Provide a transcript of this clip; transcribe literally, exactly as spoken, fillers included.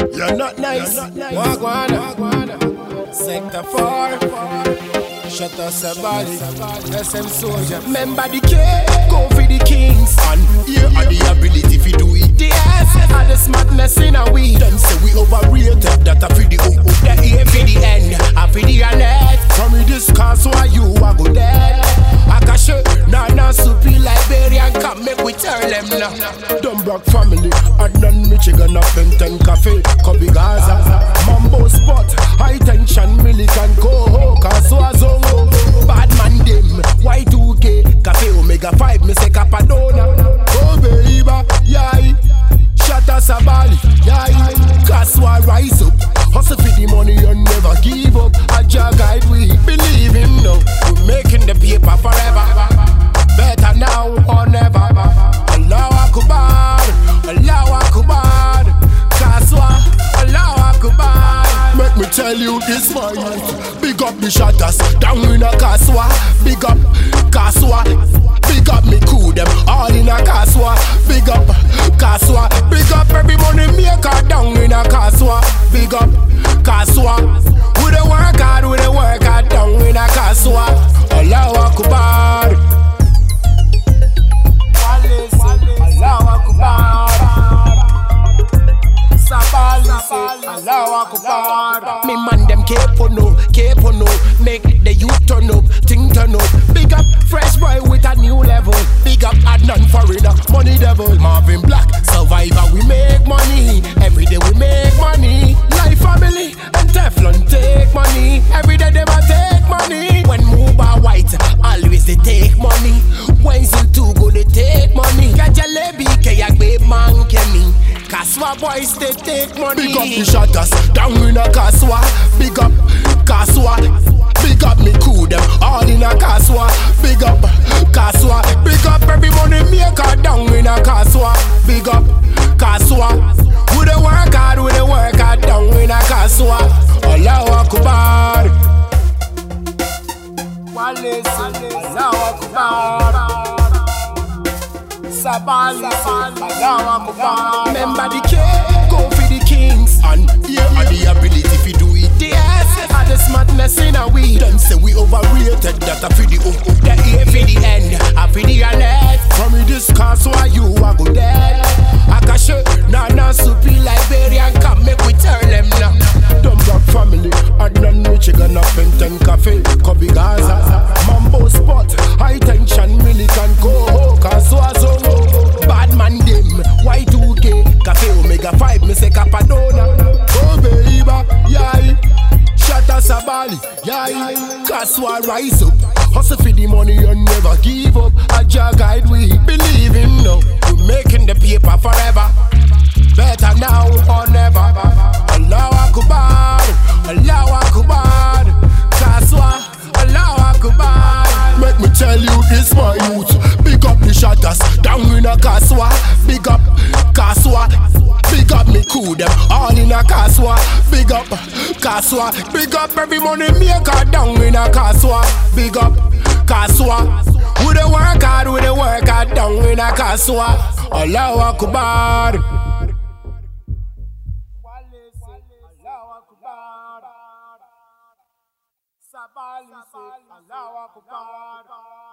You're not nice. Wagwana. Sector four. Shut us a body. S M soldier. Remember the K. Go for the kings. And here are the ability if you do it. The S are the smartness in a we. Them say we overrated. That a for the O. The A for the N. A for the net. From me this car so are you a go dead. Akashe. Nana soupy Liberian. Come make we tell them now. Dumbrock family. Adnan Michigan up in ten cafe. Kobe Gaza. Mambo spot. High tension Milligan go. Kaswa zongo. Bad man dem. Y two K. Cafe Omega five. Me say Capadona. Kobe Iba. Yai. Shatta Sabali. Yai. Kaswa rise up. Hustle for the money and never give up. Aja guide we. Believe him now. We making the paper forever. Better now or never. Allahu Akbar. Allahu Akbar. Kaswa. Allahu Akbar. Make me tell you this my youth. Big up the shatters down in a Kaswa. Big up Kaswa. Big up me crew them all in a Kaswa. Big up Kaswa. Big up every money maker down in a Kaswa. Big up Kaswa. We the work hard, we the work hard down in a Kaswa. Allahu Akbar. Allahu Akbar. Allahu Akbar. Me man them cape on no, cape on no. Make the youth turn up, ting turn up. Big up fresh boy with a new level. Big up Adnan foreigner, money devil. Marvin Black, survivor we make money. Every day we make money. Life family and Teflon take money. Every day they a take money. When Muba white, always they take money. When Zil too go they take money. Kajalebi kayagbe man kemi. Kaswa boys they take money. Big up the shatters down in a Kaswa. Big up Kaswa. Big up me crew them all in a Kaswa. Big up Kaswa. Big up every money maker down in a Kaswa. Big up Kaswa. We the work hard, we the work hard down in a Kaswa. Allahu Akbar. Allahu Akbar. Sabali, Allahu Akbar. Remember the K, go for the kings. And here are the ability if you do it. The S are the smartness in a we. Them say we overrated. That a for the O. The A for the N. A for the net. From me this car so are you a go dead. Akashe, Nana soupy Liberian. Come make we tell them now. Dumbrock family. Adnan Michigan up in ten cafe. Kobe Gaza. Mambo spot. High tension Milligan go. Kaswa zongo. Bad man dem. Y two K. Cafe Omega five. Me say Capadona. Kobe Iba. Yai. Shatta Sabali. Yai. Kaswa rise up. Hustle for the money and never give up. Aja guide we. Believe him now. We making the paper forever. Better now or never. Allahu Akbar. Allahu Akbar. Kaswa. Allahu Akbar. Make me tell you this my youth. Big up the shatters down in a Kaswa. Big up Kaswa. Big up me crew them all in a Kaswa. Big up Kaswa. Big up every money maker down in a Kaswa. Big up Kaswa. We the work hard, we the work hard down in a Kaswa. Allahu Akbar. Allahu Akbar. Sabali, Allahu Akbar.